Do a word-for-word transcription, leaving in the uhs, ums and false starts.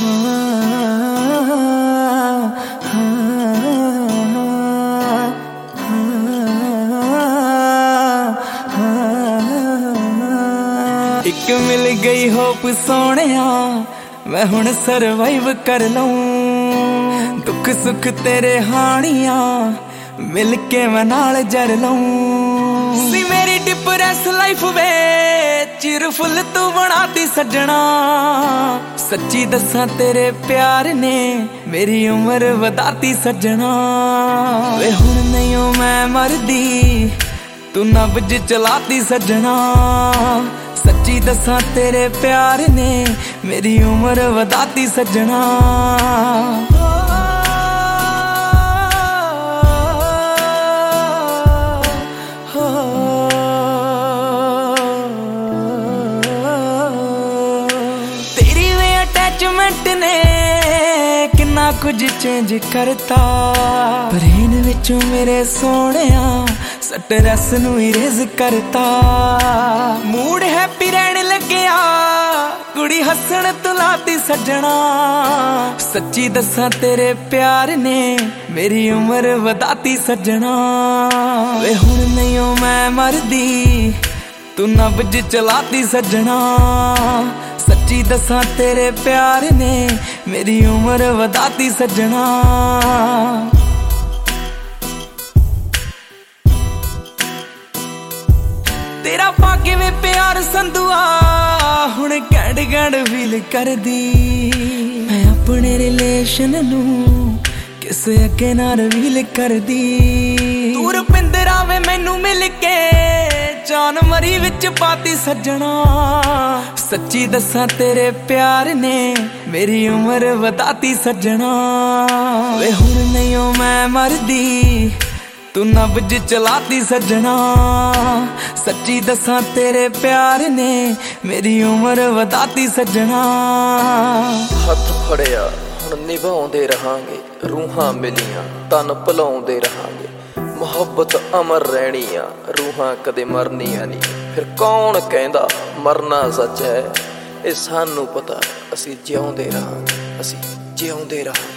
एक मिल गई होप सोहणिया मैं हुण सरवाइव कर लऊं। दुख सुख तेरे हानिया मिल के मैं नाल जर लऊं। सी मेरी डिप्रेस लाइफ वे चिरफुल तू बनाती सजना। सच्ची दसा तेरे प्यार ने मेरी उम्र वधाती सजना। वे हुण नहीं हो मैं मरदी तू नब्ज चलाती सजना। सच्ची दसा तेरे प्यार ने मेरी उम्र वधाती सजना। तेरी वे अटैचमेंट ने किन्ना कुछ चेंज करता। ब्रेन विचों मेरे सोहणिया स्ट्रेस नू इरेज करता। मूड हैप्पी रहने लग्या कुड़ी हसन तुलाती सजना। सच्ची दसा तेरे प्यार ने मेरी उम्र वधाती सजना। वे हुण नहीं हो मैं मरदी तू नब्ज चलाती सजना। सच्ची दसा तेरे प्यार ने मेरी उम्र वधाती सजना। तेरा पाके वे प्यार संधुआ हुण गैंड गैंड फील कर दी। मैं अपने रिलेशन नू किसे अगे ना रिवील कर दी। तू रुपिंदरा वे मैनू मिल के जान मरी विच पाती सजना। सच्ची दसा तेरे प्यार ने मेरी उम्र वधाती सजना। वे हुण नहीं हो मैं मरदी तू नब्ज चलाती सजना। सच्ची दसा तेरे प्यार ने मेरी उम्र वधाती सजना। हथ फड़िया हुण निभाउंदे रहांगे रूहां मिलियां तन भुलाउंदे रहांगे। मुहब्बत अमर रहनी आ रूहां कदे मरनियां नहीं। फिर कौन कहंदा मरना सच है। ये सानू पता असीं जिउंदे रहांगे असीं जिउंदे रहांगे।